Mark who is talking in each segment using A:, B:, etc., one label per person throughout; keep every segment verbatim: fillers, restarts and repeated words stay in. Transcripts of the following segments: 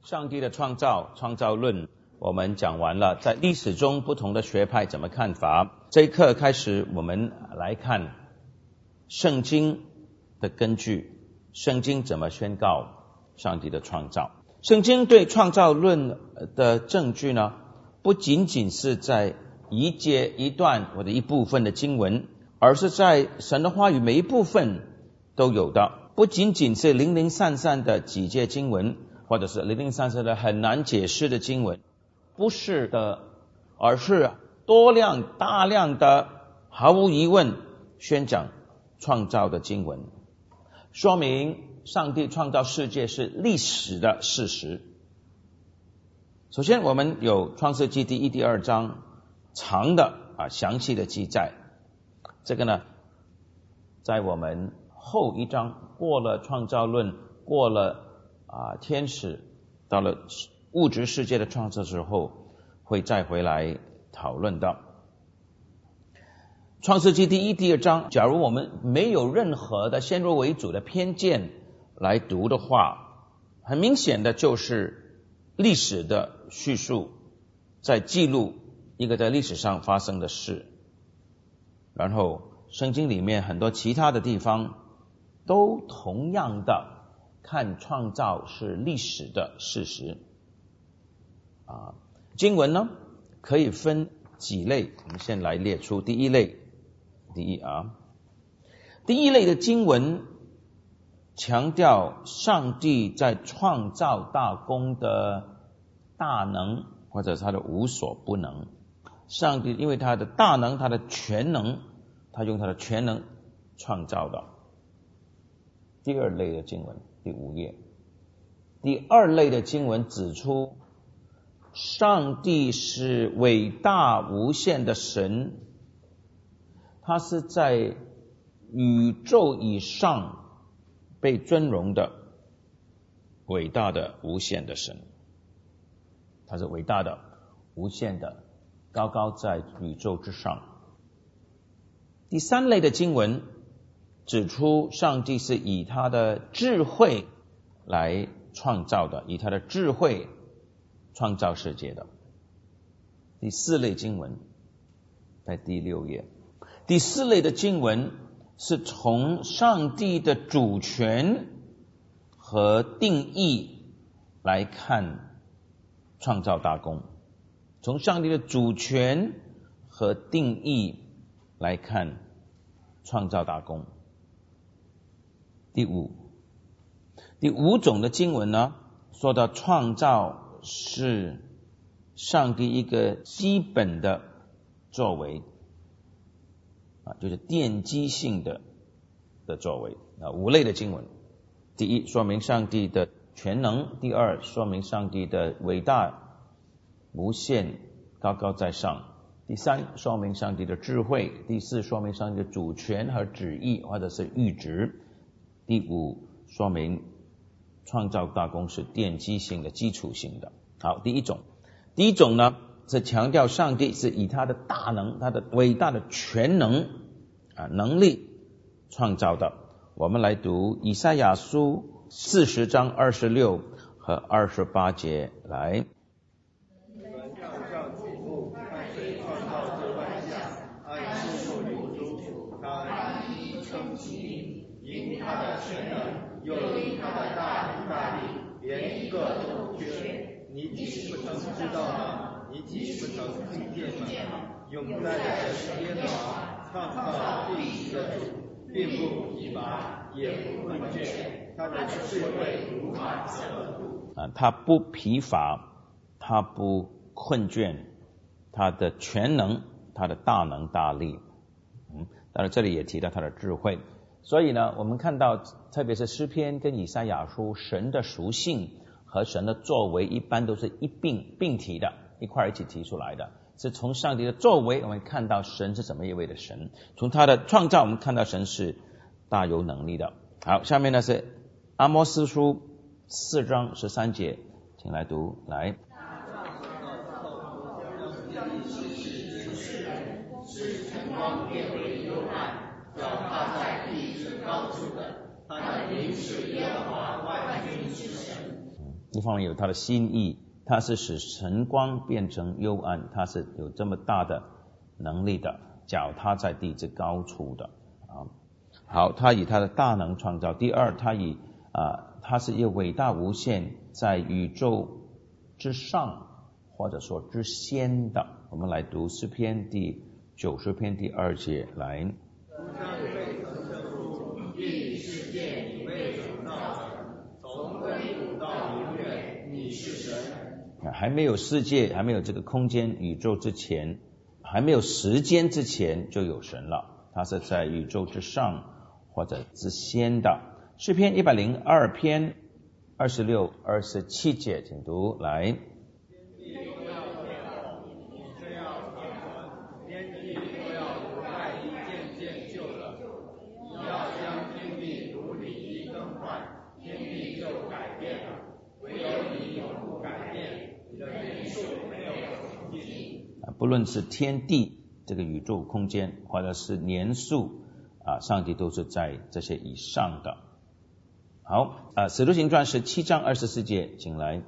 A: 上帝的创造创造论我们讲完了，在历史中不同的学派怎么看法。这一课开始我们来看圣经的根据，圣经怎么宣告上帝的创造。圣经对创造论的证据呢，不仅仅是在一节一段或者一部分的经文，而是在神的话语每一部分都有的，不仅仅是零零散散的几节经文，或者是零零散散的很难解释的经文，不是的，而是多量大量的毫无疑问宣讲创造的经文，说明上帝创造世界是历史的事实。首先我们有创世纪第一第二章长的啊详细的记载，这个呢在我们后一章过了创造论，过了啊天使，到了物质世界的创造之后会再回来讨论到。创世纪第一第二章，假如我们没有任何的先入为主的偏见来读的话，很明显的就是历史的叙述，在记录一个在历史上发生的事，然后圣经里面很多其他的地方都同样的看创造是历史的事实。啊，经文呢可以分几类，我们先来列出第一类。第一啊，第一类的经文强调上帝在创造大功的大能，或者他的无所不能。上帝因为他的大能，他的全能，他用他的全能创造的。第二类的经文，第五页。第二类的经文指出上帝是伟大无限的神，他是在宇宙以上被尊荣的伟大的无限的神，他是伟大的无限的，高高在宇宙之上。第三类的经文指出上帝是以他的智慧来创造的，以他的智慧创造世界的。第四类经文在第六页。第四类的经文是从上帝的主权和定义来看创造大功，从上帝的主权和定义来看创造大功。第五，第五种的经文呢，说到创造是上帝一个基本的作为啊，就是奠基性的的作为啊。五类的经文，第一说明上帝的全能，第二说明上帝的伟大无限高高在上，第三说明上帝的智慧，第四说明上帝的主权和旨意或者是预旨，第五说明创造大功是奠基性的基础性的。好，第一种第一种呢是强调上帝是以他的大能，他的伟大的全能啊能力创造的。我们来读以赛亚书四十章二十六和二十八节来。
B: 因他的全能，又因他的大能大力，连一个都不缺。你岂不曾知道吗？你岂不曾听见吗？永在的神耶和华，创造地极的主，并不疲乏，也不困倦，他的智慧如马车度。
A: 啊，他不疲乏，他不困倦，他的全能，他的大能大力。嗯，当然这里也提到他的智慧。所以呢，我们看到特别是诗篇跟以赛亚书，神的属性和神的作为一般都是一并并提的，一块一起提出来的。是从上帝的作为我们看到神是怎么一位的神，从他的创造我们看到神是大有能力的。好，下面呢是阿摩司书四章十三节，请来读来。
B: 使晨光变为幽暗，脚踏在地是高处的，他的名是耶和华万军之神。
A: 一方面有他的心意，他是使晨光变成幽暗，他是有这么大的能力的，脚踏在地之高处的啊。好，他以他的大能创造。第二，他以啊，他是一个伟大无限，在宇宙之上或者说之先的。我们来读诗篇第九十篇第二节来。
B: 地世界你未曾造成，从亘古到永远，你是神。
A: 还没有世界，还没有这个空间宇宙之前，还没有时间之前就有神了，他是在宇宙之上或者之先的。诗篇一百零二篇二十六、二十七节，请读来。不论是天地这个宇宙空间，或者是年数啊，上帝都是在这些以上的。好，啊，使徒行传十七章二十四节，请来。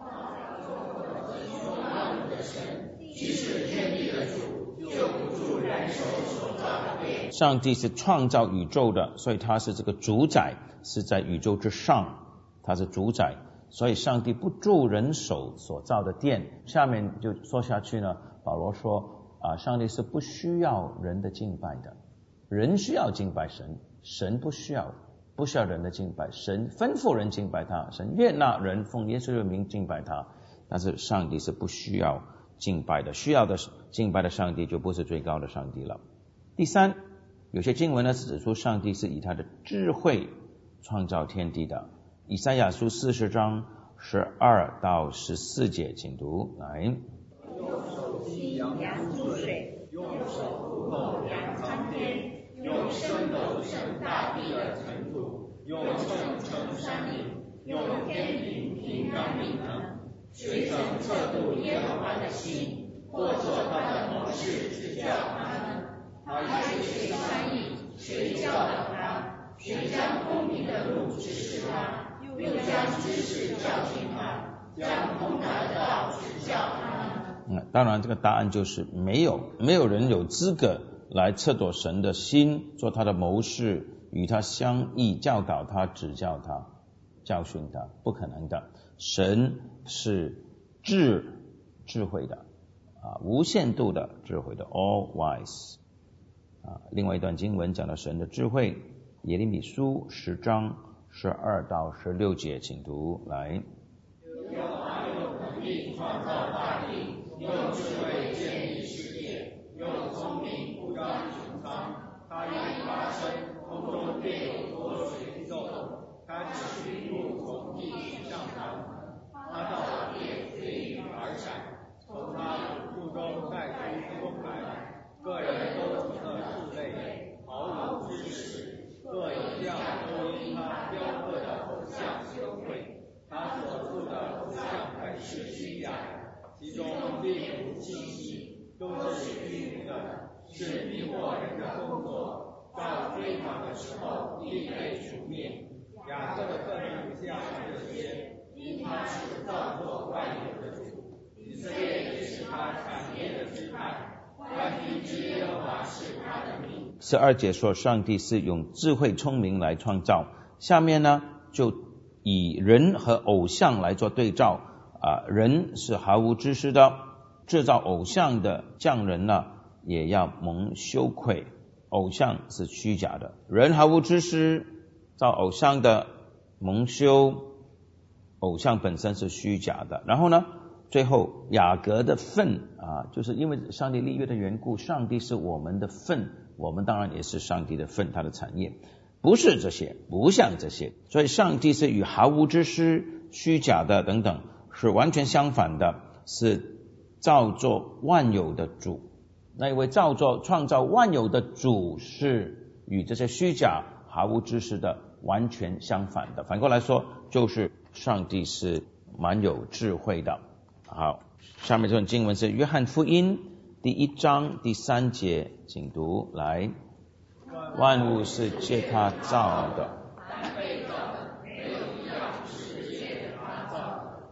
A: 上帝是创造宇宙的，所以他是这个主宰，是在宇宙之上，他是主宰，所以上帝不住人手所造的殿。下面就说下去呢，保罗说啊，上帝是不需要人的敬拜的，人需要敬拜神，神不需要不需要人的敬拜，神吩咐人敬拜他，神悦纳人奉耶稣的名敬拜他，但是上帝是不需要敬拜的，需要的敬拜的上帝就不是最高的上帝了。第三，有些经文呢是指出上帝是以他的智慧创造天地的。以赛亚书四十章十二到十四节，请读来。
C: 用手吸扬出水，用手扶后扬苍天，用升斗盛大地的尘土，用秤称山岭，用天平平刚明能。谁曾测度耶和华的心，或作他的谋士指教他们？他与谁商议？谁教导他？谁将公平的路指示他？又将知识教训他？将通达的道指教他们？
A: 嗯，当然这个答案就是没有，没有人有资格来测度神的心，做他的谋士，与他相议，教导他，指教他，教训他，不可能的。神是智智慧的啊，无限度的智慧的 all wise 啊。另外一段经文讲到神的智慧，耶利米书十章十二到十六节，请读来。
C: 耶和华用能力创造大地，用智慧建立世界，用聪明铺张穹苍。他一发声，空中便有多水骤动。他使云雾从地上扬，他造了夜随雨而闪，从他腹中带出风来。个人都成了畜类，毫无知识，各一样都因他雕刻的偶像羞愧。他所铸的偶像本是虚假的，其中并无信息，都是虚无的，是迷惑人的工作。到追讨的时候，必被除灭。雅各的个人不像这些，因他是造作万有的主，以色列也是他产业的支派，万军之耶和华是他的名。
A: 十二节说上帝是用智慧聪明来创造，下面呢就以人和偶像来做对照啊，人是毫无知识的，制造偶像的匠人呢也要蒙羞愧，偶像是虚假的，人毫无知识，造偶像的蒙羞，偶像本身是虚假的。然后呢，最后雅各的份啊，就是因为上帝立约的缘故，上帝是我们的份，我们当然也是上帝的份，他的产业不是这些，不像这些，所以上帝是与毫无知识、虚假的等等是完全相反的，是造作万有的主。那一位造作创造万有的主是与这些虚假毫无知识的完全相反的，反过来说就是上帝是蛮有智慧的。好，下面这段经文是约翰福音第一章第三节，请读来。万物是借他造的，
C: 但被造的没有一样是借他造的，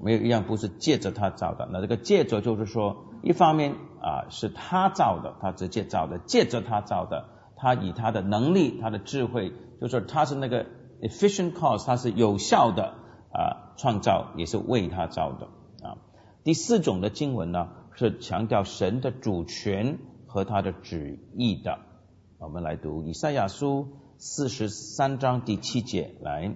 A: 没有一样不是借着他造的。那这个借着就是说，一方面啊是他造的，他直接造的，借着他造的，他以他的能力，他的智慧，就是说他是那个 efficient cause， 他是有效的啊创造，也是为他造的啊。第四种的经文呢，是强调神的主权和他的旨意的。我们来读以赛亚书四十三章第七节，来。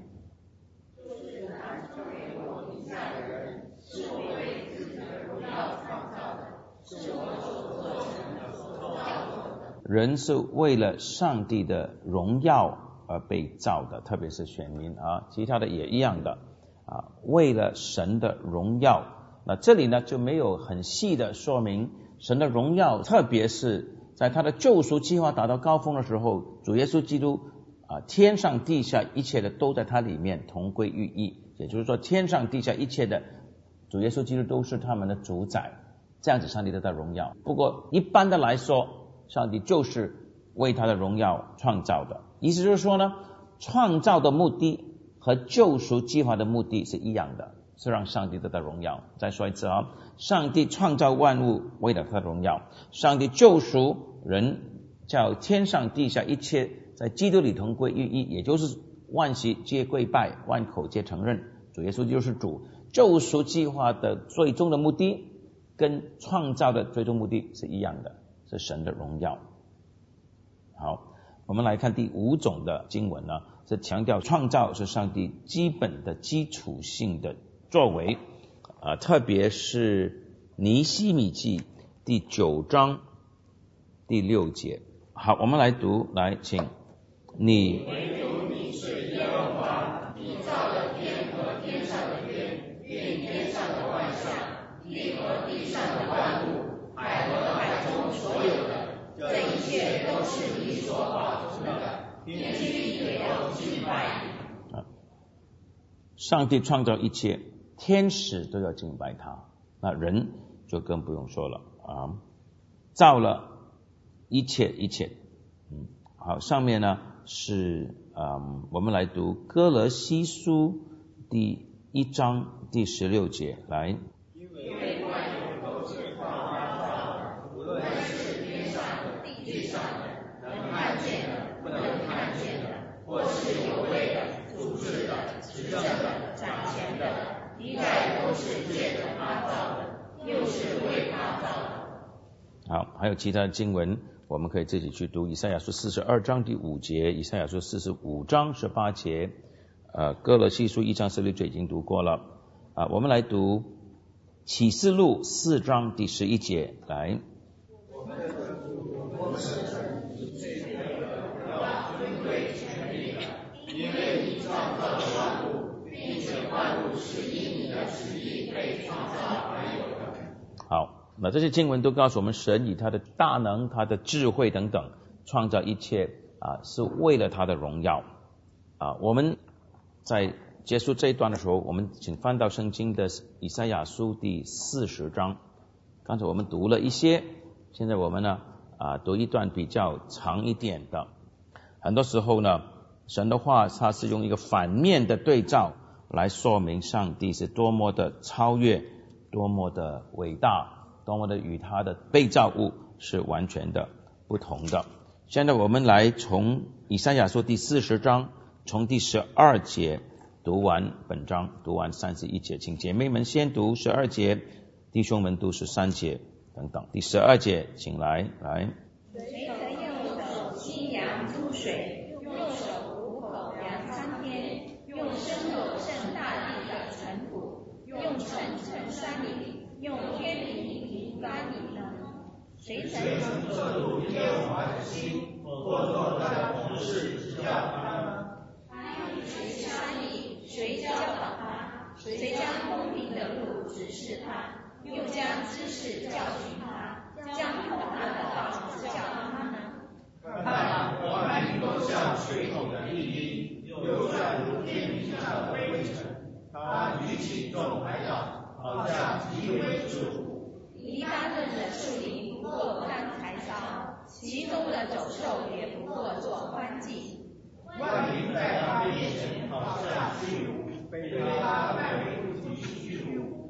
A: 人是为了上帝的荣耀而被造的，特别是选民啊，其他的也一样的啊，为了神的荣耀。那这里呢就没有很细的说明神的荣耀，特别是在他的救赎计划达到高峰的时候，主耶稣基督啊，天上地下一切的都在他里面同归于一，也就是说天上地下一切的主耶稣基督都是他们的主宰，这样子上帝得到荣耀。不过一般的来说，上帝就是为他的荣耀创造的，意思就是说呢，创造的目的和救赎计划的目的是一样的，是让上帝得到荣耀。再说一次啊，上帝创造万物为了他的荣耀，上帝救赎人，叫天上地下一切在基督里同归于一，也就是万膝皆跪拜，万口皆承认主耶稣就是主。救赎计划的最终的目的跟创造的最终目的是一样的，是神的荣耀。好，我们来看第五种的经文呢，是强调创造是上帝基本的基础性的作为啊，特别是尼希米记第九章第六节。好，我们来读，来请你
C: 唯独你是耶和华，你造了天和天上的天，并天上的万象，地和地上的万物，海和海中所有的，这一切都是你所保存的，天地也都敬拜你。
A: 上帝创造一切，天使都要敬拜他，那人就更不用说了啊！造了一切一切，嗯，好，上面呢是嗯，我们来读歌罗西书第一章第十六节，来。
C: 因为万有都是靠他造的，无论是天上的、地上的，能看见的、不能看见的，或是有位的、主治的、执政的、掌权的，一概都是借着他造的，又是为他造的。
A: 好，还有其他的经文，我们可以自己去读以赛亚书四十二章第五节，以赛亚书四十五章十八节，呃，歌罗西书一章十六节已经读过了啊。我们来读启示录四章第十一节，来。
C: 我们的主，我们的神，你最配得要尊贵权力了，因为你创造了万物，并且万物是因你的旨意被创造而有的。
A: 好。那这些经文都告诉我们，神以他的大能、他的智慧等等创造一切啊，是为了他的荣耀啊。我们在结束这一段的时候，我们请翻到圣经的以赛亚书第四十章。刚才我们读了一些，现在我们呢啊读一段比较长一点的。很多时候呢，神的话它是用一个反面的对照来说明上帝是多么的超越，多么的伟大，多么的与他的被造物是完全的不同的。现在我们来从以赛亚书第四十章，从第十二节读完本章，读完三十一节，请姐妹们先读十二节，弟兄们读十三节等等。第十二节，请来来。
D: 谁曾用手吸量诸水，用手虎口量苍天，用伸手盛大地的尘土，用尘盛山岭，用天平平端你呢？谁曾
C: 测度耶和华的心，或作他的同事指教他呢？
D: 谁杀力？谁教导他？谁将公平的路指示他？又将知识教训他？将可怕的道指教他呢？
C: 看，万民都像水桶的粒粒，又转如天平上的灰尘。他举起众海岛，好像极为之物。
D: 黎巴嫩的树林不过干柴烧，其中的走兽也不过做欢祭。
C: 万民在他面前好像虚无，非他拜为不及虚无。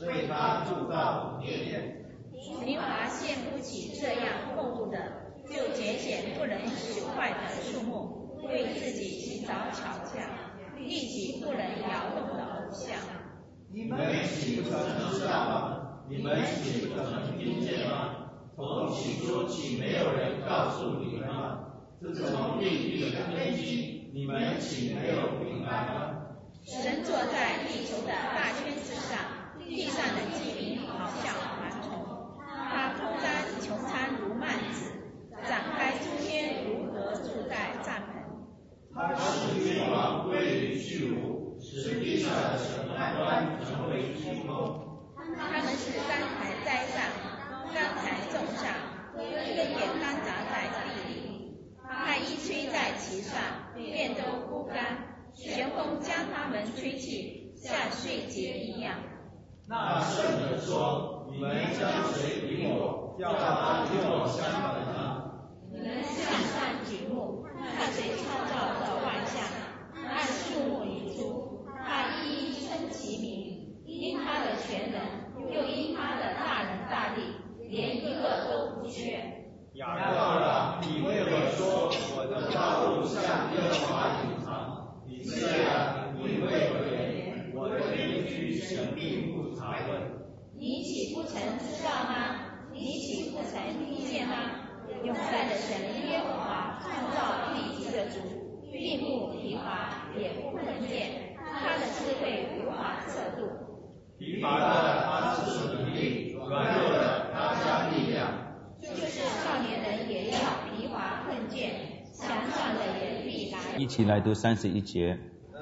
B: 为他铸造殿殿。
D: 平华献不起这样供物的，就拣选不能朽坏的树木，为自己寻找巧匠，立起不能摇动的偶像。
B: 你们岂不曾知道吗？你们岂不曾听见吗？从起初岂没有人告诉你们吗？自从立地的根基，你们岂没有明白吗？
D: 神坐在地球的大圈之上，地上的居民好像蝗虫，他铺张穹苍如幔子，展开诸天如何住在帐篷。
B: 他使君王归于虚无，使地上的审判官成为虚空。
D: 他们是刚才栽上，刚才种上，根也刚砸在地里。他一吹在其上，便都枯干。旋风将他们吹去，像碎秸一样。
B: 那圣者说：你们将谁比我，叫他与我相等呢？
D: 你们向上举目，看谁创造的万象，按数目语出，他一一称其名，因他的全能，又因他的大能大力，连一个都不缺。
B: 雅各啊，你为我说，我的道路向耶和华隐藏。以色列啊，你为我言，我的面具神秘不察问。
D: 你岂不曾知道吗？你岂不曾听见吗？永在的神耶和华创造地极的主，并不疲乏，也不困倦，他的智慧无法测度。
B: 疲乏的他赐能力，软弱的他加力量。
D: 就是少年人也要疲乏困倦，强壮的也必来。
A: 一起来读三十一节。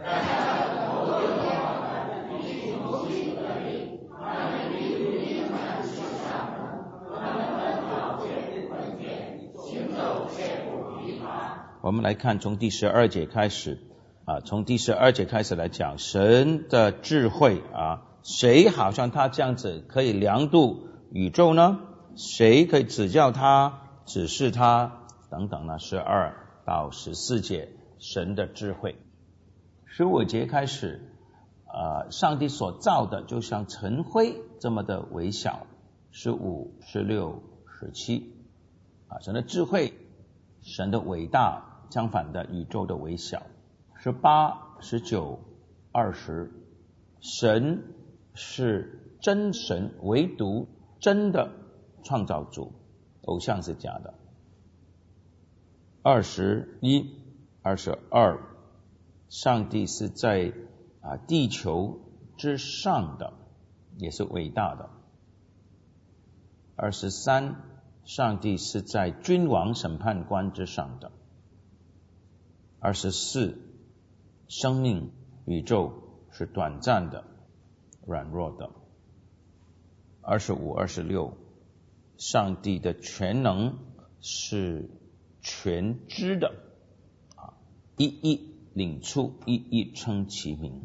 A: 我们来看从第十二节开始啊，从第十二节开始来讲神的智慧啊，谁好像他这样子可以量度宇宙呢？谁可以指教他、指示他等等呢？十二到十四节神的智慧。十五节开始呃，上帝所造的就像尘灰这么的微小。十五、十六、十七啊，神的智慧，神的伟大，相反的宇宙的微小。十八、十九、二十，神是真神，唯独真的创造主，偶像是假的。二十一、二十二，上帝是在啊地球之上的，也是伟大的。二十三，上帝是在君王审判官之上的。二十四，生命宇宙是短暂的、软弱的。二十五、二十六，上帝的全能是全知的，啊，一一领出，一一称其名。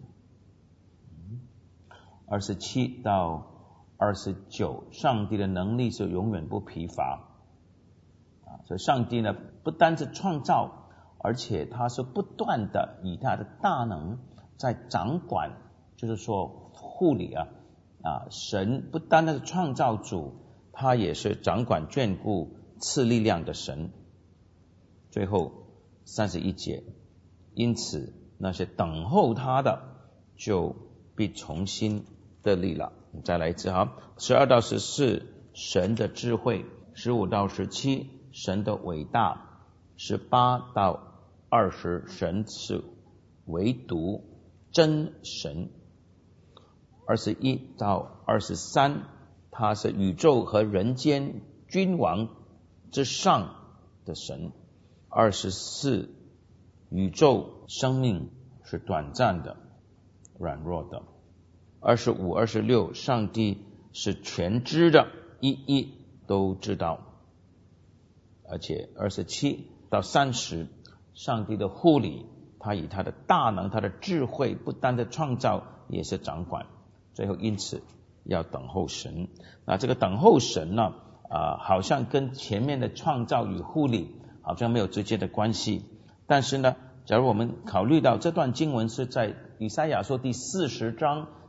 A: 二十七到二十九，上帝的能力是永远不疲乏，啊，所以上帝呢不单是创造，而且他是不断的以他的大能在掌管，就是说护理啊，啊，神不单单是创造主，他也是掌管眷顾赐力量的神。最后三十一节，因此那些等候他的就必重新得力了。再来一次哈，十二到十四，神的智慧；十五到十七，神的伟大；十八到二十，神是唯独真神；二十一到二十三，他是宇宙和人间君王之上的神；二十四，宇宙生命是短暂的、软弱的；二十五、二十六，上帝是全知的，一一都知道；而且二十七到三十，上帝的护理，他以他的大能、他的智慧，不单的创造，也是掌管。最后因此要等候神。那这个等候神呢，啊、呃，好像跟前面的创造与护理好像没有直接的关系。但是呢，假如我们考虑到这段经文是在以赛亚书第四十章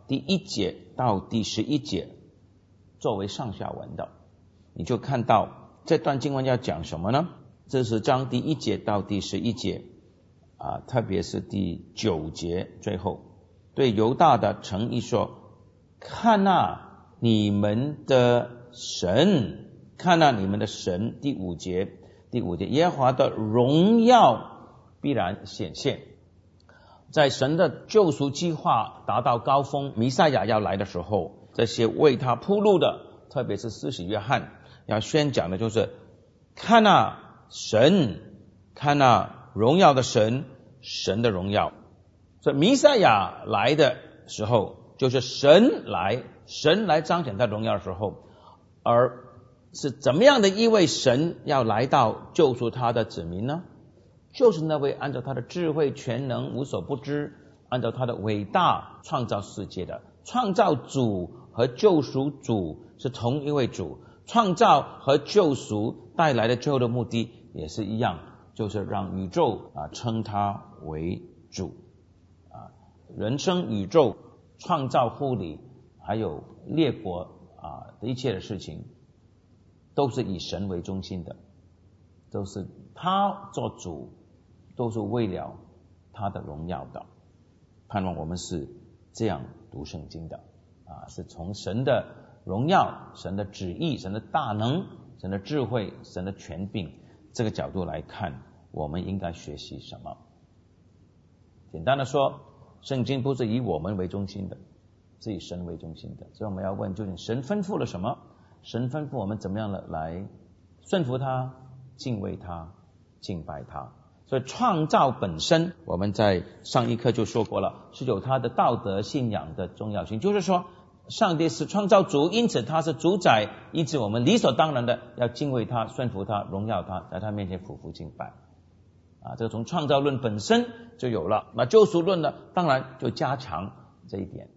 A: 第一节到第十一节作为上下文的，你就看到这段经文要讲什么呢？这是章第一节到第十一节啊，特别是第九节最后，对犹大的诚意说，看啊你们的神，看啊你们的神。第五节第五节耶和华的荣耀必然显现。在神的救赎计划达到高峰，弥赛亚要来的时候，这些为他铺路的，特别是施洗约翰要宣讲的就是看啊神，看啊荣耀的神，神的荣耀。所以弥赛亚来的时候，就是神来，神来彰显他荣耀的时候，而是怎么样的一位神要来到救赎他的子民呢？就是那位按照他的智慧全能无所不知，按照他的伟大创造世界的创造主和救赎主是同一位主，创造和救赎带来的最后的目的也是一样，就是让宇宙啊称他为主啊，人生宇宙创造护理还有列国啊的一切的事情都是以神为中心的，都是他做主，都是为了他的荣耀的。盼望我们是这样读圣经的啊，是从神的荣耀、神的旨意、神的大能、神的智慧、神的权柄这个角度来看，我们应该学习什么。简单的说，圣经不是以我们为中心的，是以神为中心的。所以我们要问，究竟神吩咐了什么？神吩咐我们怎么样的来顺服他、敬畏他、敬拜他。所以创造本身，我们在上一课就说过了，是有他的道德信仰的重要性。就是说上帝是创造主，因此他是主宰，因此我们理所当然的要敬畏他、顺服他、荣耀他，在他面前匍匐敬拜啊，这个从创造论本身就有了。那救赎论呢，当然就加强这一点